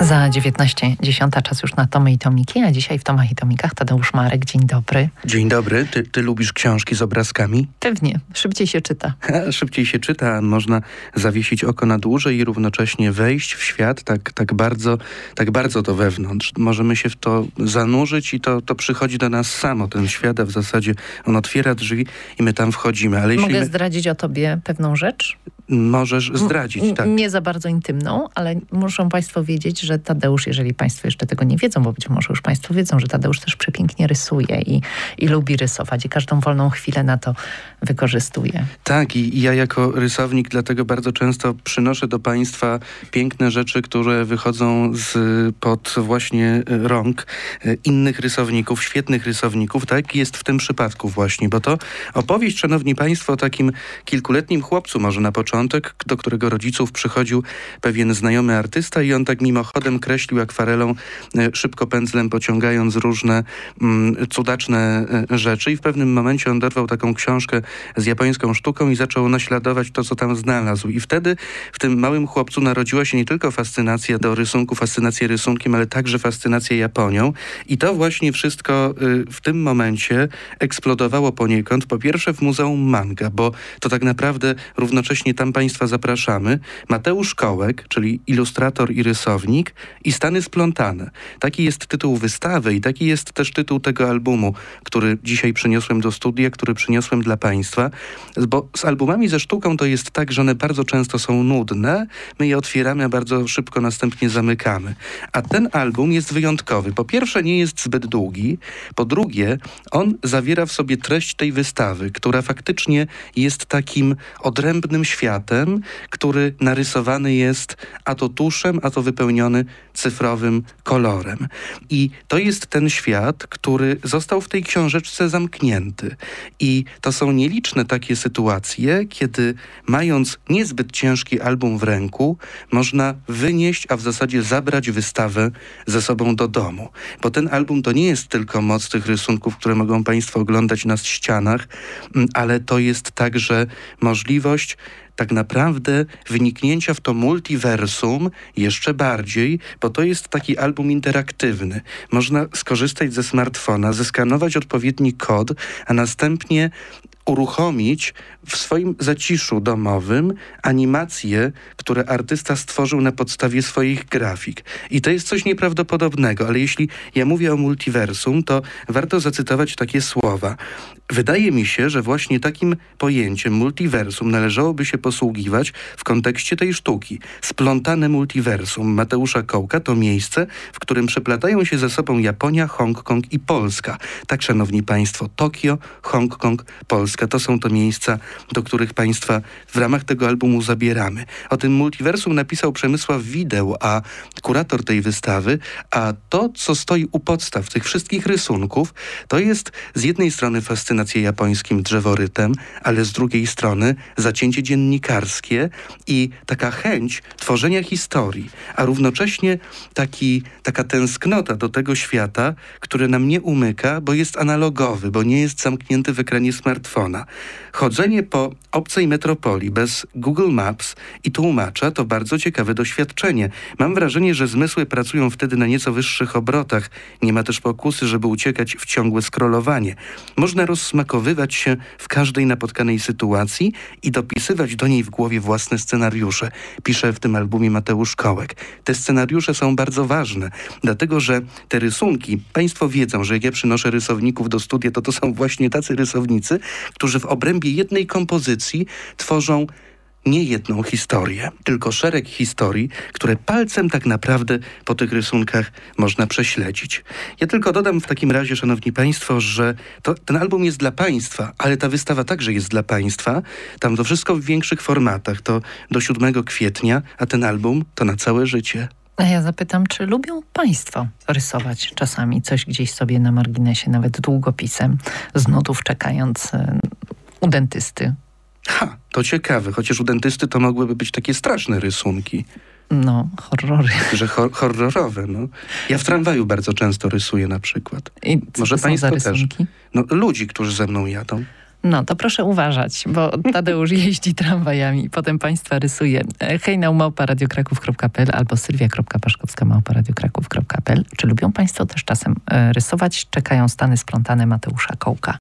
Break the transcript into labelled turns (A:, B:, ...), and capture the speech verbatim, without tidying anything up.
A: Za dziewiętnaście dziesiąta czas już na Tomy i Tomiki, a dzisiaj w Tomach i Tomikach Tadeusz Marek. Dzień dobry.
B: Dzień dobry. Ty, ty lubisz książki z obrazkami?
A: Pewnie. Szybciej się czyta.
B: Szybciej się czyta, można zawiesić oko na dłużej i równocześnie wejść w świat tak, tak, bardzo, tak bardzo to wewnątrz. Możemy się w to zanurzyć i to, to przychodzi do nas samo, ten świat, a w zasadzie on otwiera drzwi i my tam wchodzimy. Ale jeśli
A: Mogę
B: my...
A: zdradzić o tobie pewną rzecz?
B: Możesz zdradzić,
A: M-
B: tak.
A: Nie za bardzo intymną, ale muszą państwo wiedzieć, że Tadeusz, jeżeli państwo jeszcze tego nie wiedzą, bo być może już państwo wiedzą, że Tadeusz też przepięknie rysuje i, i lubi rysować i każdą wolną chwilę na to wykorzystuje.
B: Tak, i, i ja jako rysownik dlatego bardzo często przynoszę do państwa piękne rzeczy, które wychodzą z pod właśnie rąk innych rysowników, świetnych rysowników. Tak jest w tym przypadku właśnie, bo to opowieść, szanowni państwo, o takim kilkuletnim chłopcu może na początek, do którego rodziców przychodził pewien znajomy artysta i on tak mimochodem kreślił akwarelą, szybko pędzlem pociągając różne mm, cudaczne rzeczy i w pewnym momencie on dorwał taką książkę z japońską sztuką i zaczął naśladować to, co tam znalazł. I wtedy w tym małym chłopcu narodziła się nie tylko fascynacja do rysunku, fascynacja rysunkiem, ale także fascynacja Japonią. I to właśnie wszystko y, w tym momencie eksplodowało poniekąd. Po pierwsze w Muzeum Manga, bo to tak naprawdę równocześnie tam państwa zapraszamy. Mateusz Kołek, czyli ilustrator i rysownik i Stany splątane. Taki jest tytuł wystawy i taki jest też tytuł tego albumu, który dzisiaj przyniosłem do studia, który przyniosłem dla państwa. Bo z albumami ze sztuką to jest tak, że one bardzo często są nudne. My je otwieramy, a bardzo szybko następnie zamykamy. A ten album jest wyjątkowy. Po pierwsze nie jest zbyt długi. Po drugie on zawiera w sobie treść tej wystawy, która faktycznie jest takim odrębnym światem, który narysowany jest a to tuszem, a to wypełniony cyfrowym kolorem. I to jest ten świat, który został w tej książeczce zamknięty. I to są nieliczne takie sytuacje, kiedy mając niezbyt ciężki album w ręku, można wynieść, a w zasadzie zabrać wystawę ze sobą do domu. Bo ten album to nie jest tylko moc tych rysunków, które mogą państwo oglądać na ścianach, ale to jest także możliwość tak naprawdę wyniknięcia w to multiversum jeszcze bardziej, bo to jest taki album interaktywny. Można skorzystać ze smartfona, zeskanować odpowiedni kod, a następnie uruchomić w swoim zaciszu domowym animacje, które artysta stworzył na podstawie swoich grafik. I to jest coś nieprawdopodobnego, ale jeśli ja mówię o multiversum, to warto zacytować takie słowa. Wydaje mi się, że właśnie takim pojęciem multiversum należałoby się posługiwać w kontekście tej sztuki. Splątane multiversum Mateusza Kołka to miejsce, w którym przeplatają się ze sobą Japonia, Hongkong i Polska. Tak, szanowni państwo, Tokio, Hongkong, Polska. To są to miejsca, do których państwa w ramach tego albumu zabieramy. O tym multiversum napisał Przemysław Wideł, a kurator tej wystawy, a to, co stoi u podstaw tych wszystkich rysunków, to jest z jednej strony fascynacja japońskim drzeworytem, ale z drugiej strony zacięcie dziennikarskie i taka chęć tworzenia historii, a równocześnie taki, taka tęsknota do tego świata, który nam nie umyka, bo jest analogowy, bo nie jest zamknięty w ekranie smartfona. Chodzenie po obcej metropolii bez Google Maps i tłumacza to bardzo ciekawe doświadczenie. Mam wrażenie, że zmysły pracują wtedy na nieco wyższych obrotach. Nie ma też pokusy, żeby uciekać w ciągłe scrollowanie. Można rozsmakowywać się w każdej napotkanej sytuacji i dopisywać do niej w głowie własne scenariusze. Pisze w tym albumie Mateusz Kołek. Te scenariusze są bardzo ważne, dlatego że te rysunki, państwo wiedzą, że jak ja przynoszę rysowników do studia, to to są właśnie tacy rysownicy, którzy w obrębie jednej kompozycji tworzą nie jedną historię, tylko szereg historii, które palcem tak naprawdę po tych rysunkach można prześledzić. Ja tylko dodam w takim razie, szanowni państwo, że to, ten album jest dla państwa, ale ta wystawa także jest dla państwa. Tam to wszystko w większych formatach, to do siódmego kwietnia, a ten album to na całe życie.
A: A ja zapytam, czy lubią państwo rysować czasami coś gdzieś sobie na marginesie, nawet długopisem, z nudów czekając u dentysty?
B: Ha, to ciekawe, chociaż u dentysty to mogłyby być takie straszne rysunki.
A: No, horrory.
B: Że hor- horrorowe, no. Ja w tramwaju bardzo często rysuję na przykład.
A: I co
B: Może
A: to są
B: państwo
A: za
B: też.
A: rysunki?
B: No, ludzi, którzy ze mną jadą.
A: No to proszę uważać, bo Tadeusz jeździ tramwajami i potem państwa rysuje. hejnał małpa radiokraków kropka p l albo sylwia kropka paszkowska małpa radiokraków kropka p l. Czy lubią państwo też czasem rysować? Czekają stany splątane Mateusza Kołka.